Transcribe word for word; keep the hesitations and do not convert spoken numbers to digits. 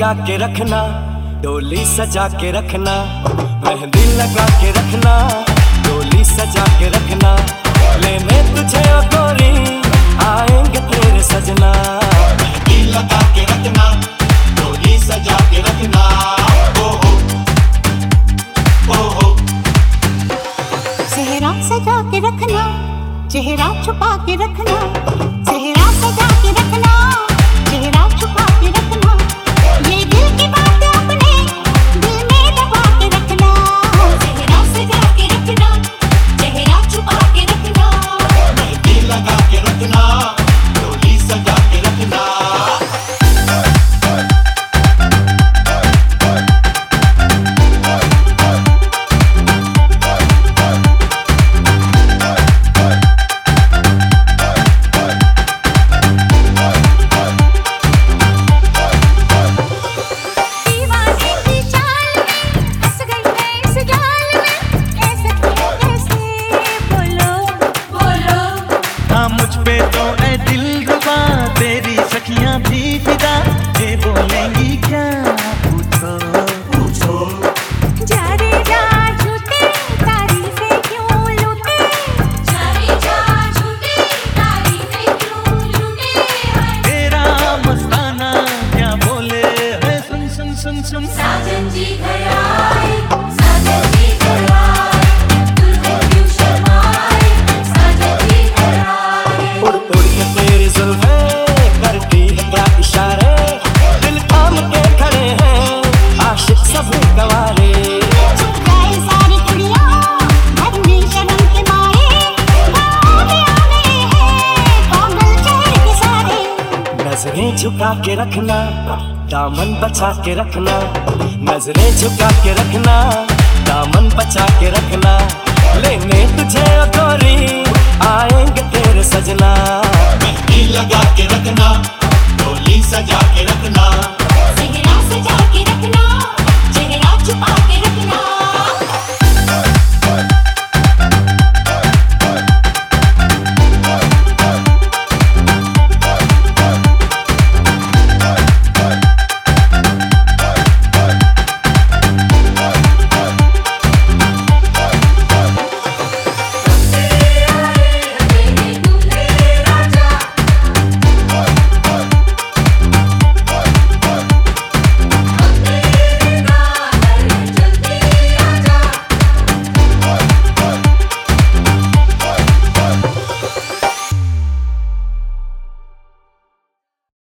लगा के रखना, डोली सजा के रखना, मेहंदी लगा के रखना, डोली सजा के रखना, लेने तुझे ओ गोरी आएंगे तेरे सजना। मेहंदी लगा के रखना, डोली सजा के रखना, ओ हो ओ हो। सेहरा सजा के रखना, चेहरा छुपा के रखना, सेहरा सजा के रखना, चेहरा छुपा के रखना, ये दिल की बात अपने दिल में दबा के रखना। सेहरा सजा के रखना, चेहरा छुपा के रखना, मेहंदी लगा के रखना, डोली सजा के रखना। तेरी सखियां भी फिदा, ये बोलेंगी क्या पूछो पूछो। जा रे जा झूठे तारीफें क्यों लूटे, जा रे जा झूठे तारीफें क्यों लूटे। तेरा मस्ताना क्या बोले है, सुन सुन सुन सुन। साजन जी घर आए, साजन जी घर आए, दुल्हन क्यों शर्माए, साजन जी घर आए। उड़ उड़ के तेरी जुल्फें करती है क्या इशारे, दिल थाम के खड़े हैं आशिक सभी गवारे। छुप गए सारी कुड़ियां घर में शर्म के मारे, गाँव में आ गए हैं पागल चेहरे के सारे। नजरें झुका के रखना, दामन बचा के रखना, नजरें झुका के रखना, दामन बचा के रखना, लेने